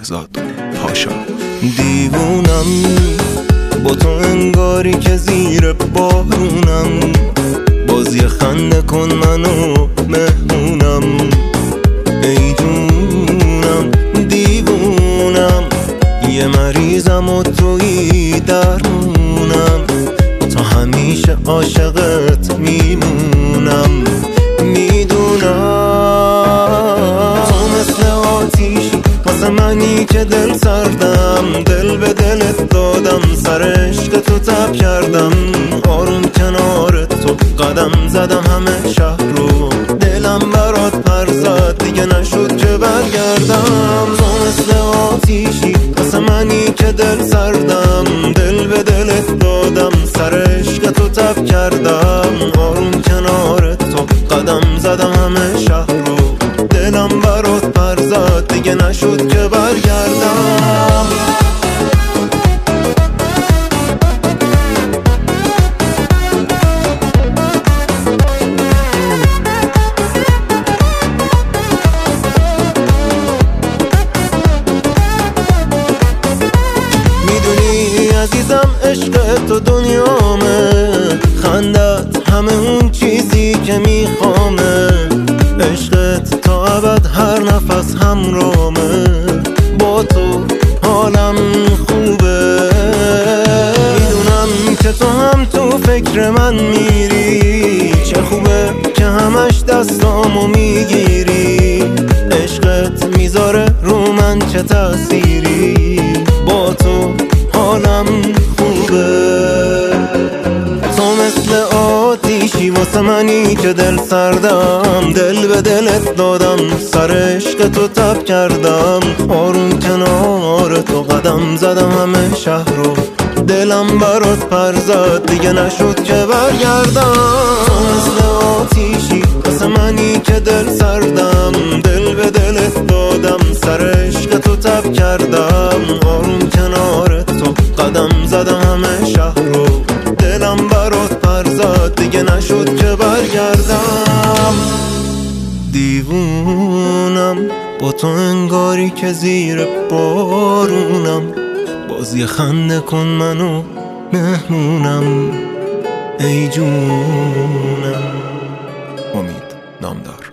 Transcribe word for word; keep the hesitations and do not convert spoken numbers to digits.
بهزاد پاشا. دیوونم با تو انگاری که زیر بارونم، باز یه خنده کن منو مهمونم. ای جونم دیوونم، یه مریضم و تویی درمونم، تا همیشه عاشقت میمونم. میدونم تو مثل آتیشی واسه منی که دل سردم، دل به دلت دادم، سر عشق تو تب کردم. آروم کنار تو قدم زدم همه شهر رو، دلم برات پر زد دیگه نشد که برگردم. تو مثل آتیشی واسه منی که دل سردم، دل به دلت دادم، سر عشق تو تب کردم. آروم کنار تو قدم زدم همه شهر رو، دلم برات پر زد دیگه نشد که برگردم. میدونی عزیزم عشق تو دنیامه، خندت همه اون چیزی که میخوامه. عشقت تا ابد هر نفس همرامه، با تو حالم خوبه. میدونم که تو هم تو فکر من میری، چه خوبه که همش دستامو میگیری. عشقت میذاره رو من چه تأثیری، با تو حالم خوبه. تو مثل آتیشی واسه منی که دل سردم، دل به دلت دادم، سر عشق تو تب کردم. آروم کنار تو قدم زدم همه شهر رو، دلم برات پر زد دیگه نشد که برگردم. تو مثل آتیشی واسه منی که دل سردم، دل به دلت دادم، سر عشق تو تب کردم. آروم کنار تو قدم زدم همه شهر رو، دلم برات پر زد دیگه نشد که برگردم. دیوونم با تو انگاری که زیر بارونم، باز یه خنده کن منو مهمونم. ای جونم. امید نامدار.